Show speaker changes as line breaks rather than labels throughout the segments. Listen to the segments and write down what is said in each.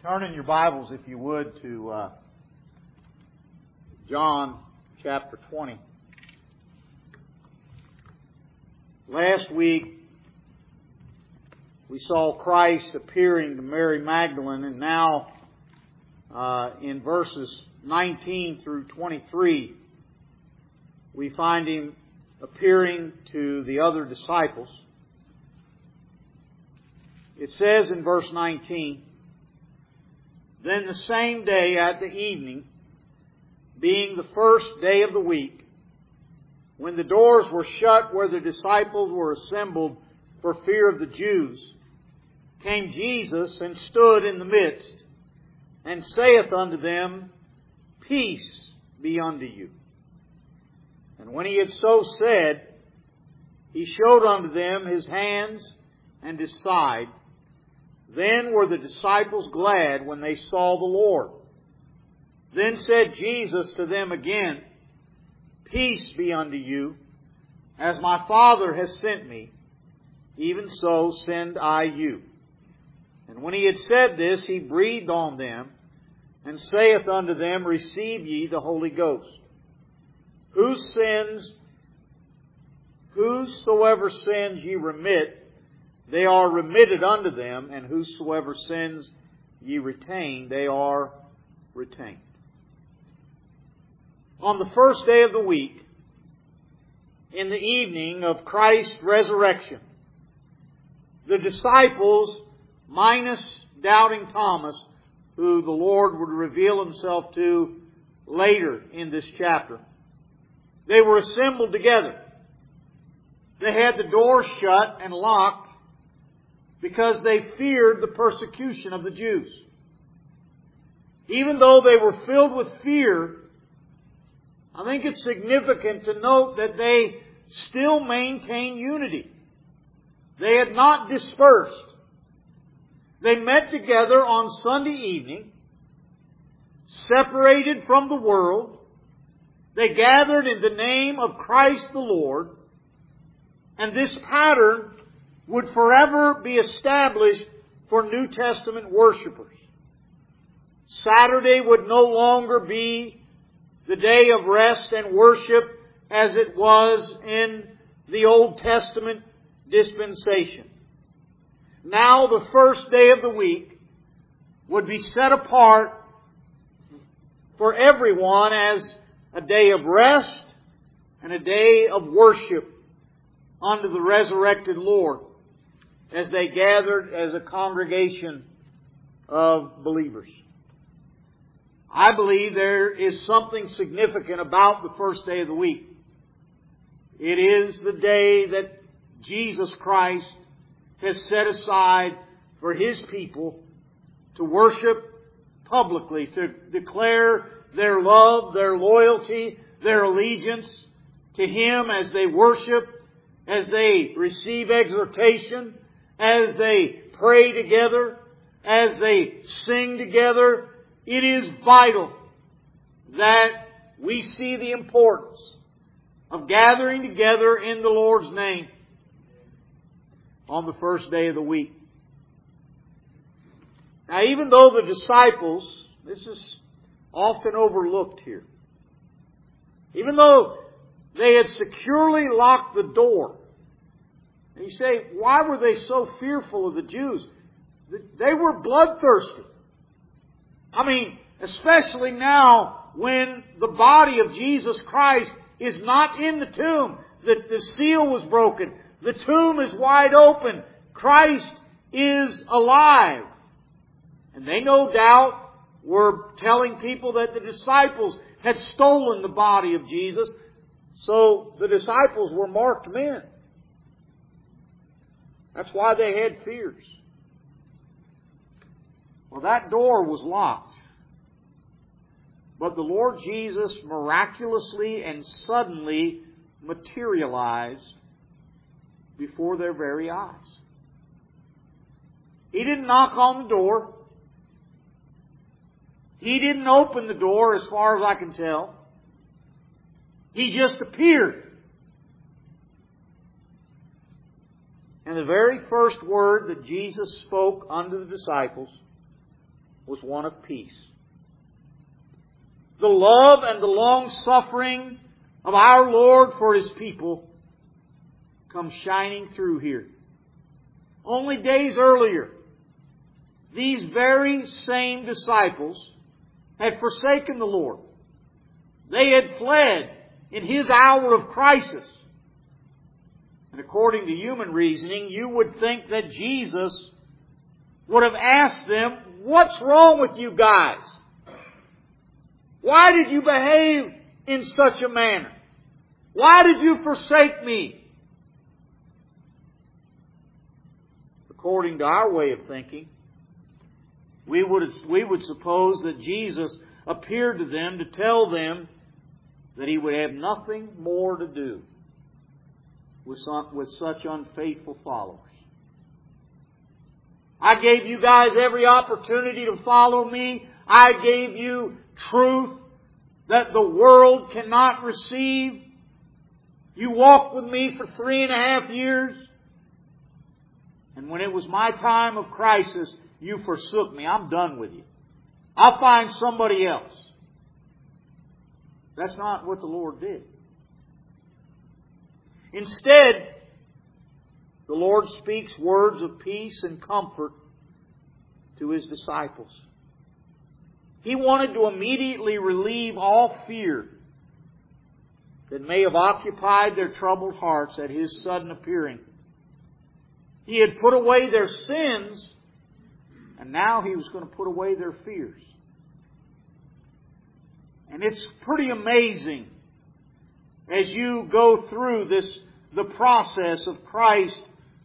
Turn in your Bibles, if you would, to John chapter 20. Last week, we saw Christ appearing to Mary Magdalene, and now in verses 19 through 23, we find Him appearing to the other disciples. It says in verse 19, "Then the same day at the evening, being the first day of the week, when the doors were shut where the disciples were assembled for fear of the Jews, came Jesus and stood in the midst, and saith unto them, Peace be unto you. And when He had so said, He showed unto them His hands and His side. Then were the disciples glad when they saw the Lord. Then said Jesus to them again, Peace be unto you. As my Father has sent me, even so send I you. And when He had said this, He breathed on them, and saith unto them, Receive ye the Holy Ghost. Whosoever sins ye remit, they are remitted unto them, and whosoever sins ye retain, they are retained." On the first day of the week, in the evening of Christ's resurrection, the disciples, minus doubting Thomas, who the Lord would reveal Himself to later in this chapter, they were assembled together. They had the doors shut and locked because they feared the persecution of the Jews. Even though they were filled with fear, I think it's significant to note that they still maintained unity. They had not dispersed. They met together on Sunday evening, separated from the world. They gathered in the name of Christ the Lord, and this pattern would forever be established for New Testament worshipers. Saturday would no longer be the day of rest and worship as it was in the Old Testament dispensation. Now the first day of the week would be set apart for everyone as a day of rest and a day of worship unto the resurrected Lord, as they gathered as a congregation of believers. I believe there is something significant about the first day of the week. It is the day that Jesus Christ has set aside for His people to worship publicly, to declare their love, their loyalty, their allegiance to Him as they worship, as they receive exhortation, as they pray together, as they sing together. It is vital that we see the importance of gathering together in the Lord's name on the first day of the week. Now, even though the disciples, this is often overlooked here, even though they had securely locked the door, and you say, why were they so fearful of the Jews? They were bloodthirsty. I mean, especially now when the body of Jesus Christ is not in the tomb. The seal was broken. The tomb is wide open. Christ is alive. And they no doubt were telling people that the disciples had stolen the body of Jesus. So the disciples were marked men. That's why they had fears. Well, that door was locked. But the Lord Jesus miraculously and suddenly materialized before their very eyes. He didn't knock on the door. He didn't open the door as far as I can tell. He just appeared. And the very first word that Jesus spoke unto the disciples was one of peace. The love and the long-suffering of our Lord for His people comes shining through here. Only days earlier, these very same disciples had forsaken the Lord. They had fled in His hour of crisis. And according to human reasoning, you would think that Jesus would have asked them, "What's wrong with you guys? Why did you behave in such a manner? Why did you forsake me?" According to our way of thinking, we would suppose that Jesus appeared to them to tell them that He would have nothing more to do with such unfaithful followers. I gave you guys every opportunity to follow me. I gave you truth that the world cannot receive. You walked with me for 3.5 years. And when it was my time of crisis, you forsook me. I'm done with you. I'll find somebody else. That's not what the Lord did. Instead, the Lord speaks words of peace and comfort to His disciples. He wanted to immediately relieve all fear that may have occupied their troubled hearts at His sudden appearing. He had put away their sins, and now He was going to put away their fears. And it's pretty amazing as you go through the process of Christ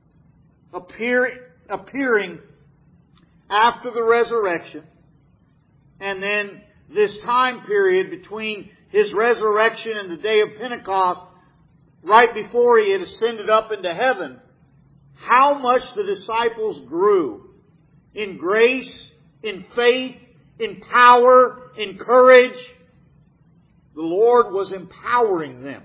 appearing after the resurrection, and then this time period between His resurrection and the day of Pentecost, right before He had ascended up into heaven, how much the disciples grew in grace, in faith, in power, in courage. The Lord was empowering them.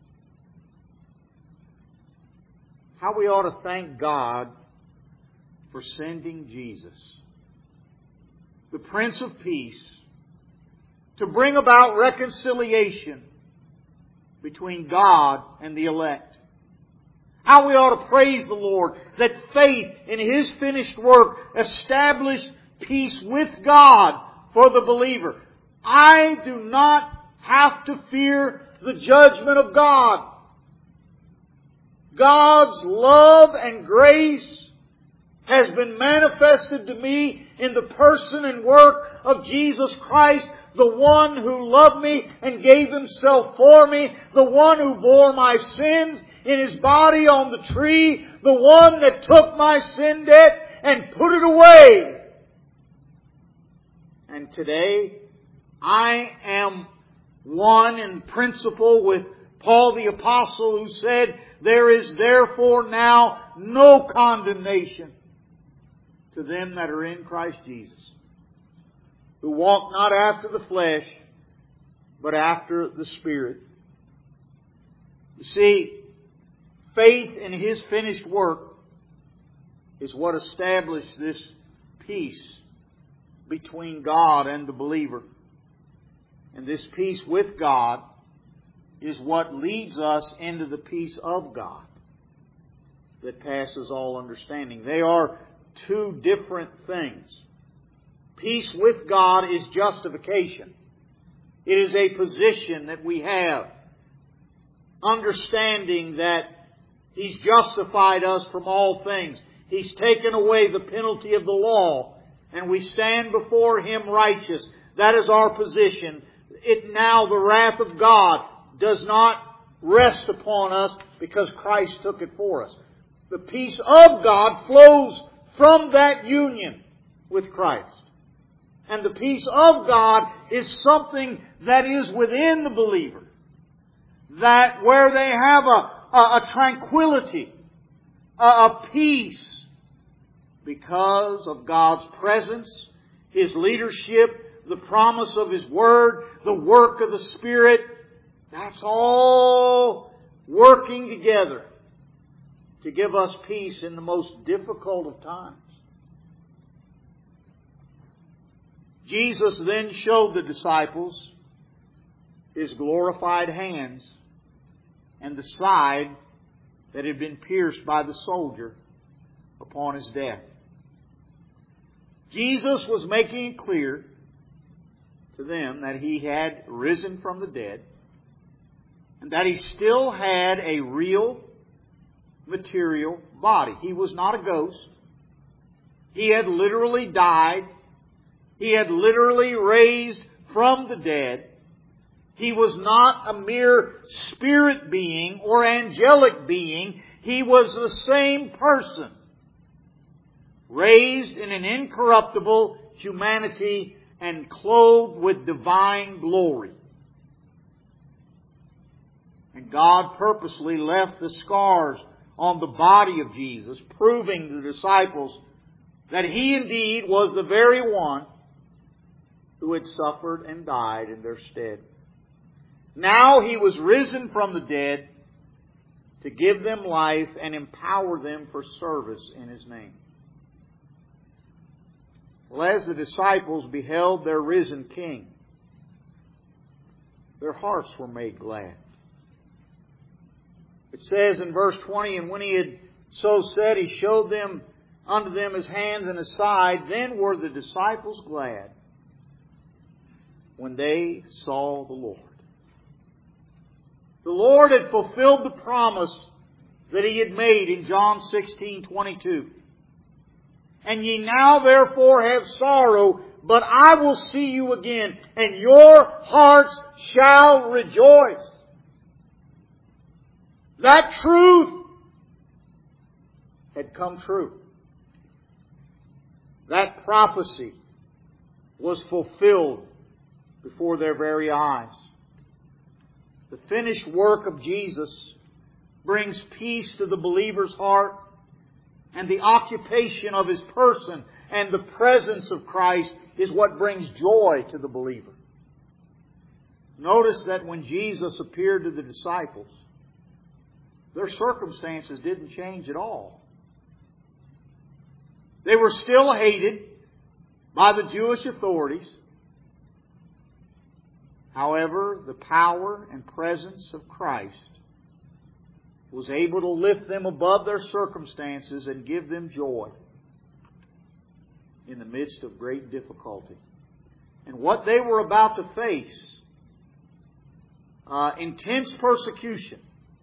How we ought to thank God for sending Jesus, the Prince of Peace, to bring about reconciliation between God and the elect. How we ought to praise the Lord that faith in His finished work established peace with God for the believer. I do not have to fear the judgment of God. God's love and grace has been manifested to me in the person and work of Jesus Christ, the one who loved me and gave Himself for me, the one who bore my sins in His body on the tree, the one that took my sin debt and put it away. And today, I am one in principle with Paul the Apostle, who said, "There is therefore now no condemnation to them that are in Christ Jesus, who walk not after the flesh, but after the Spirit." You see, faith in His finished work is what established this peace between God and the believer. And this peace with God is what leads us into the peace of God that passes all understanding. They are two different things. Peace with God is justification. It is a position that we have, understanding that He's justified us from all things. He's taken away the penalty of the law, and we stand before Him righteous. That is our position. Now the wrath of God does not rest upon us because Christ took it for us. The peace of God flows from that union with Christ. And the peace of God is something that is within the believer. That where they have a tranquility, a peace, because of God's presence, His leadership, the promise of His Word, the work of the Spirit. That's all working together to give us peace in the most difficult of times. Jesus then showed the disciples His glorified hands and the side that had been pierced by the soldier upon His death. Jesus was making it clear to them that He had risen from the dead and that He still had a real material body. He was not a ghost. He had literally died. He had literally raised from the dead. He was not a mere spirit being or angelic being. He was the same person, raised in an incorruptible humanity and clothed with divine glory. And God purposely left the scars on the body of Jesus, proving to the disciples that He indeed was the very one who had suffered and died in their stead. Now He was risen from the dead to give them life and empower them for service in His name. Well, as the disciples beheld their risen King, their hearts were made glad. It says in verse 20, and when He had so said, He showed them unto them His hands and His side. Then were the disciples glad when they saw the Lord. The Lord had fulfilled the promise that He had made in John 16:22. And ye now therefore have sorrow, but I will see you again, and your hearts shall rejoice. That truth had come true. That prophecy was fulfilled before their very eyes. The finished work of Jesus brings peace to the believer's heart, and the occupation of His person and the presence of Christ is what brings joy to the believer. Notice that when Jesus appeared to the disciples, their circumstances didn't change at all. They were still hated by the Jewish authorities. However, the power and presence of Christ was able to lift them above their circumstances and give them joy in the midst of great difficulty. And what they were about to face, intense persecution,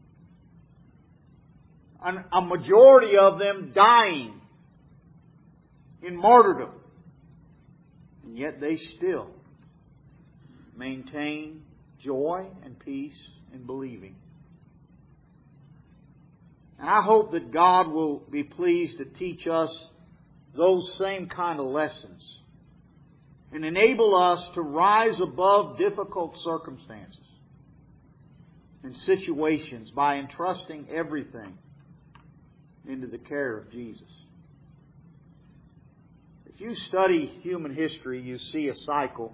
a majority of them dying in martyrdom, and yet they still maintain joy and peace in believing. And I hope that God will be pleased to teach us those same kind of lessons and enable us to rise above difficult circumstances and situations by entrusting everything into the care of Jesus. If you study human history, you see a cycle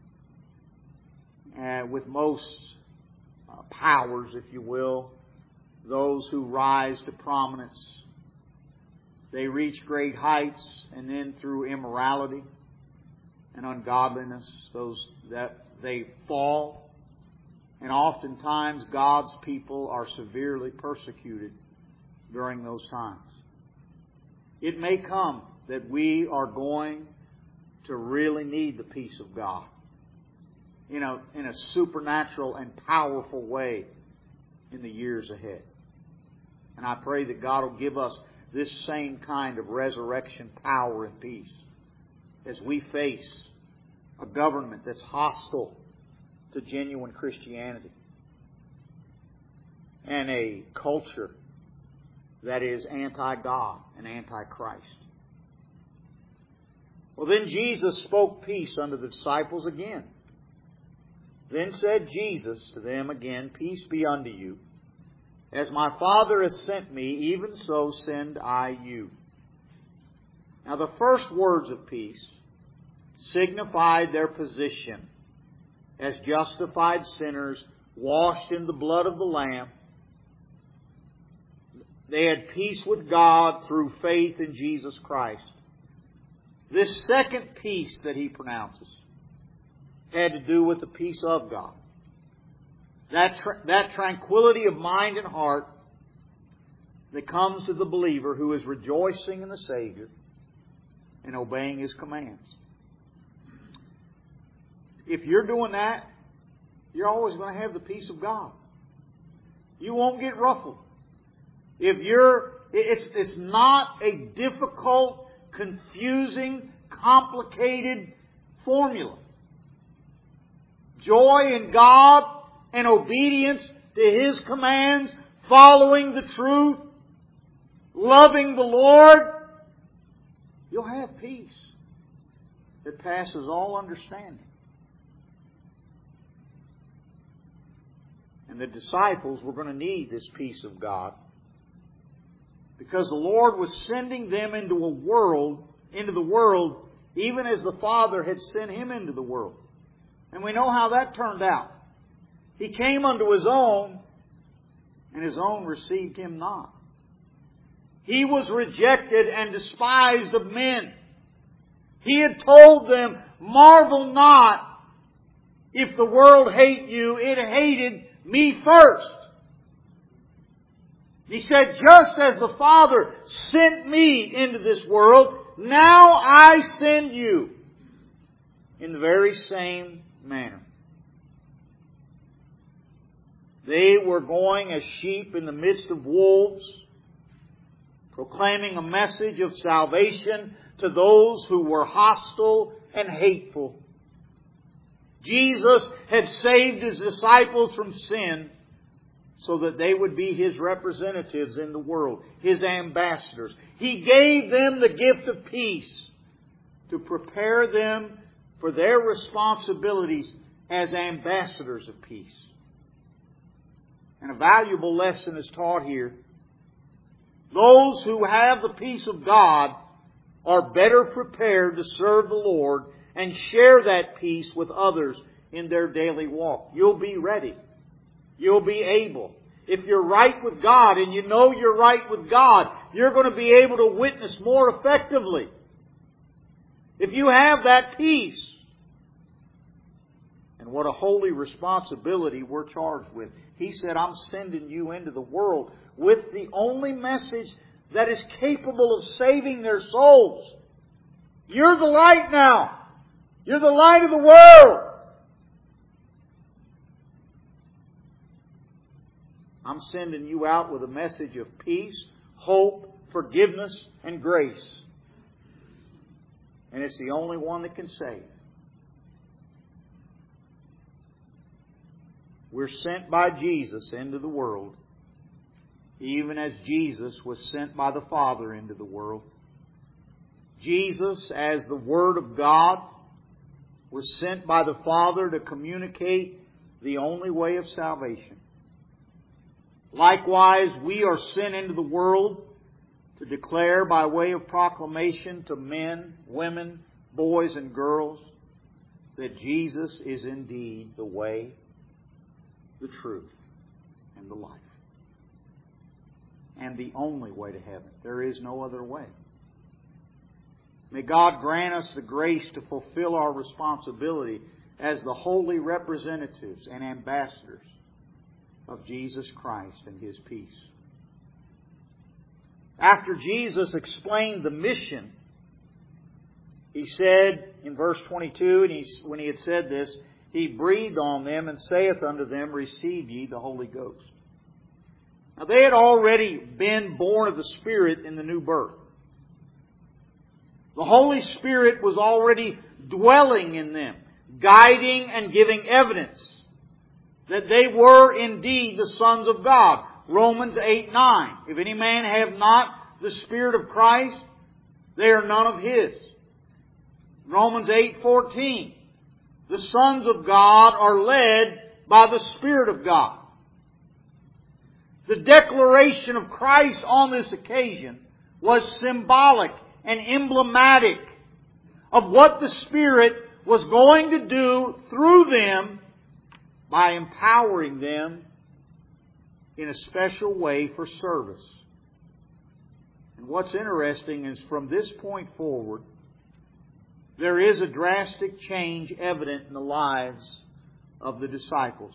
with most powers, if you will. Those who rise to prominence, they reach great heights, and then through immorality and ungodliness, they fall. And oftentimes God's people are severely persecuted during those times. It may come that we are going to really need the peace of God in a supernatural and powerful way in the years ahead. And I pray that God will give us this same kind of resurrection power and peace as we face a government that's hostile to genuine Christianity and a culture that is anti-God and anti-Christ. Well, then Jesus spoke peace unto the disciples again. Then said Jesus to them again, Peace be unto you. As my Father has sent me, even so send I you. Now the first words of peace signified their position as justified sinners washed in the blood of the Lamb. They had peace with God through faith in Jesus Christ. This second peace that He pronounces had to do with the peace of God. That tranquility of mind and heart that comes to the believer who is rejoicing in the Savior and obeying His commands. If you're doing that, you're always going to have the peace of God. You won't get ruffled. It's not a difficult, confusing, complicated formula. Joy in God and obedience to His commands, following the truth, loving the Lord, you'll have peace that passes all understanding. And the disciples were going to need this peace of God, because the Lord was sending them into the world, even as the Father had sent Him into the world. And we know how that turned out. He came unto His own, and His own received Him not. He was rejected and despised of men. He had told them, marvel not if the world hate you, it hated me first. He said, just as the Father sent me into this world, now I send you in the very same manner. They were going as sheep in the midst of wolves, proclaiming a message of salvation to those who were hostile and hateful. Jesus had saved His disciples from sin so that they would be His representatives in the world, His ambassadors. He gave them the gift of peace to prepare them for their responsibilities as ambassadors of peace. And a valuable lesson is taught here. Those who have the peace of God are better prepared to serve the Lord and share that peace with others in their daily walk. You'll be ready. You'll be able. If you're right with God and you know you're right with God, you're going to be able to witness more effectively. If you have that peace. And what a holy responsibility we're charged with. He said, I'm sending you into the world with the only message that is capable of saving their souls. You're the light now. You're the light of the world. I'm sending you out with a message of peace, hope, forgiveness, and grace. And it's the only one that can save. We're sent by Jesus into the world, even as Jesus was sent by the Father into the world. Jesus, as the Word of God, was sent by the Father to communicate the only way of salvation. Likewise, we are sent into the world to declare by way of proclamation to men, women, boys, and girls that Jesus is indeed the way, the truth, and the life. And the only way to heaven. There is no other way. May God grant us the grace to fulfill our responsibility as the holy representatives and ambassadors of Jesus Christ and His peace. After Jesus explained the mission, He said in verse 22, when He had said this, He breathed on them and saith unto them, receive ye the Holy Ghost. Now they had already been born of the Spirit in the new birth. The Holy Spirit was already dwelling in them, guiding and giving evidence that they were indeed the sons of God. Romans 8:9. If any man have not the Spirit of Christ, they are none of His. Romans 8:14. The sons of God are led by the Spirit of God. The declaration of Christ on this occasion was symbolic and emblematic of what the Spirit was going to do through them by empowering them in a special way for service. And what's interesting is from this point forward, there is a drastic change evident in the lives of the disciples.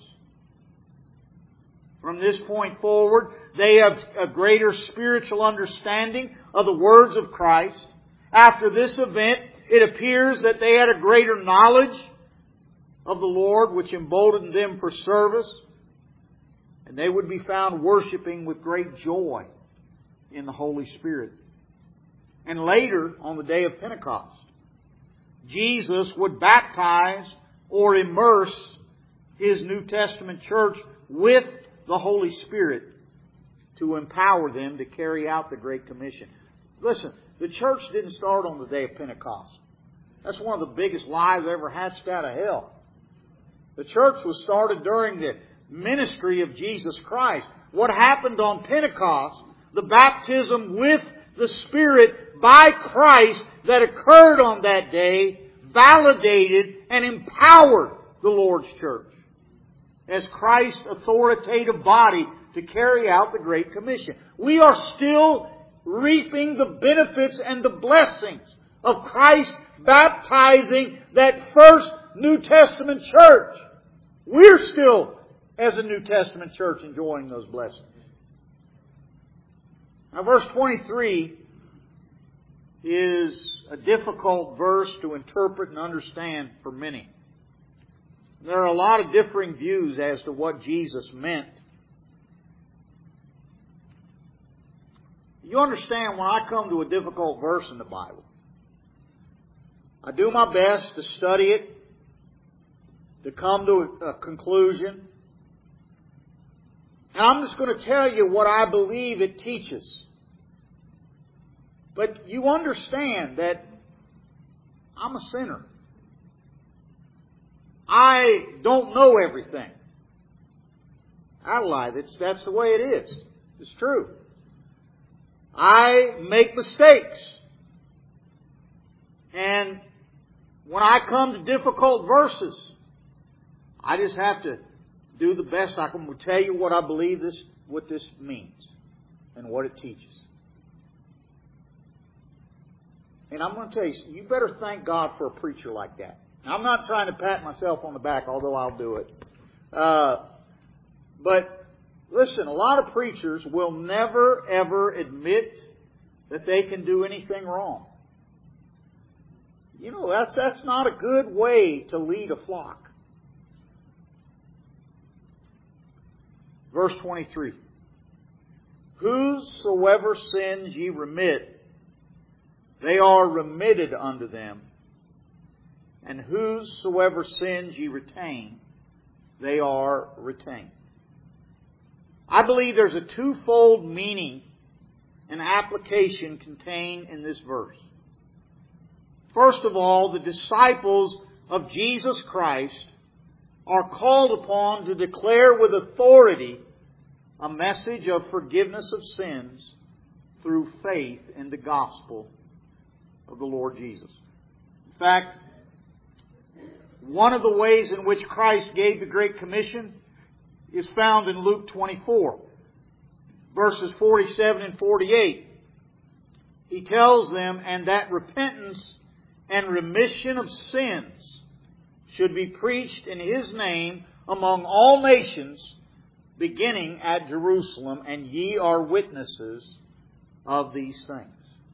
From this point forward, they have a greater spiritual understanding of the words of Christ. After this event, it appears that they had a greater knowledge of the Lord, which emboldened them for service. And they would be found worshiping with great joy in the Holy Spirit. And later, on the day of Pentecost, Jesus would baptize or immerse His New Testament church with the Holy Spirit to empower them to carry out the Great Commission. Listen, the church didn't start on the day of Pentecost. That's one of the biggest lies ever hatched out of hell. The church was started during the ministry of Jesus Christ. What happened on Pentecost, the baptism with the Spirit by Christ that occurred on that day, validated and empowered the Lord's church as Christ's authoritative body to carry out the Great Commission. We are still reaping the benefits and the blessings of Christ baptizing that first New Testament church. We're still, as a New Testament church, enjoying those blessings. Now, verse 23 is a difficult verse to interpret and understand for many. There are a lot of differing views as to what Jesus meant. You understand, when I come to a difficult verse in the Bible, I do my best to study it, to come to a conclusion. And I'm just going to tell you what I believe it teaches. But you understand that I'm a sinner. I don't know everything. I lie. That's the way it is. It's true. I make mistakes. And when I come to difficult verses, I just have to do the best I can to tell you what I believe what this means and what it teaches. And I'm going to tell you, you better thank God for a preacher like that. Now, I'm not trying to pat myself on the back, although I'll do it. But listen, a lot of preachers will never, ever admit that they can do anything wrong. You know, that's not a good way to lead a flock. Verse 23. Whosoever sins ye remit, they are remitted unto them. And whosoever sins ye retain, they are retained. I believe there's a twofold meaning and application contained in this verse. First of all, the disciples of Jesus Christ are called upon to declare with authority a message of forgiveness of sins through faith in the gospel of the Lord Jesus. In fact, one of the ways in which Christ gave the Great Commission is found in Luke 24, verses 47 and 48. He tells them, and that repentance and remission of sins should be preached in His name among all nations, beginning at Jerusalem, and ye are witnesses of these things.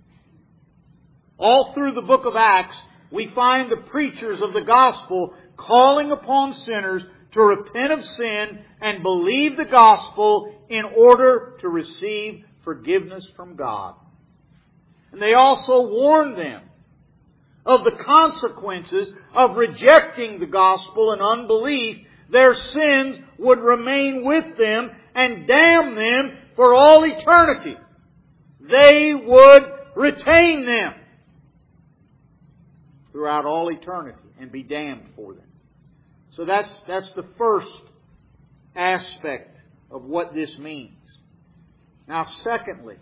All through the book of Acts, we find the preachers of the gospel calling upon sinners to repent of sin and believe the gospel in order to receive forgiveness from God. And they also warn them of the consequences of rejecting the gospel and unbelief. Their sins would remain with them and damn them for all eternity. They would retain them throughout all eternity and be damned for them. So that's the first aspect of what this means. Now, secondly,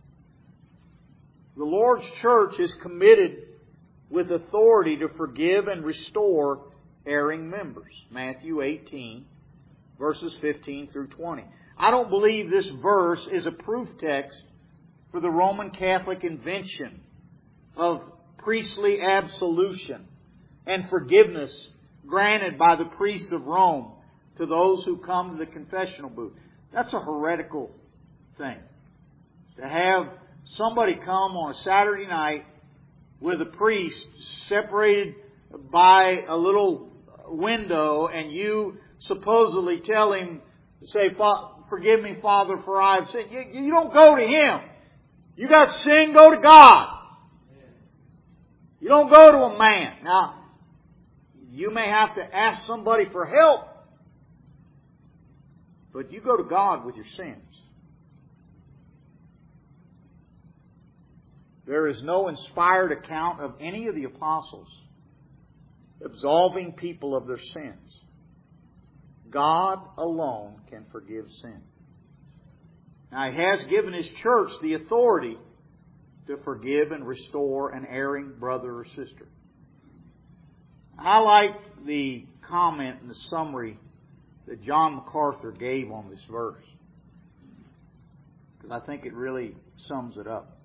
the Lord's church is committed with authority to forgive and restore erring members. Matthew 18, verses 15 through 20. I don't believe this verse is a proof text for the Roman Catholic invention of priestly absolution and forgiveness granted by the priests of Rome to those who come to the confessional booth. That's a heretical thing. To have somebody come on a Saturday night with a priest separated by a little window, and you supposedly tell him, say, "Forgive me, Father, for I have sinned." You don't go to him. You got sin, go to God. You don't go to a man. Now, you may have to ask somebody for help, but you go to God with your sins. There is no inspired account of any of the apostles absolving people of their sins. God alone can forgive sin. Now, He has given His church the authority to forgive and restore an erring brother or sister. I like the comment and the summary that John MacArthur gave on this verse, because I think it really sums it up.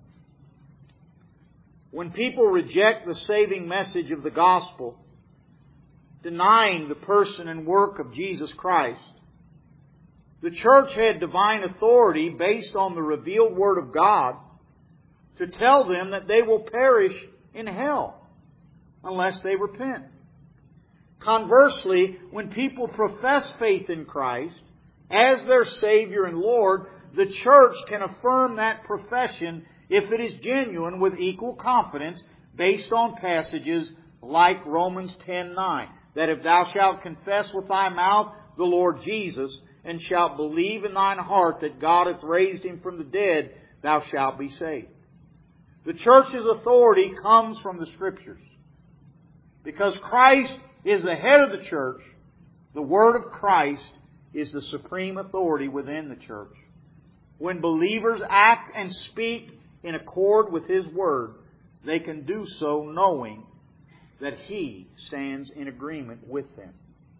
When people reject the saving message of the gospel, denying the person and work of Jesus Christ, the church had divine authority based on the revealed Word of God to tell them that they will perish in hell unless they repent. Conversely, when people profess faith in Christ as their Savior and Lord, the church can affirm that profession if it is genuine with equal confidence based on passages like Romans 10:9, that if thou shalt confess with thy mouth the Lord Jesus, and shalt believe in thine heart that God hath raised Him from the dead, thou shalt be saved. The church's authority comes from the Scriptures. Because Christ is the head of the church, the Word of Christ is the supreme authority within the church. When believers act and speak in accord with His Word, they can do so knowing that He stands in agreement with them.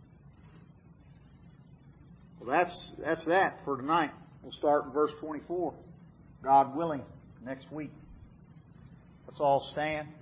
Well, that's that for tonight. We'll start in verse 24, God willing, next week. Let's all stand.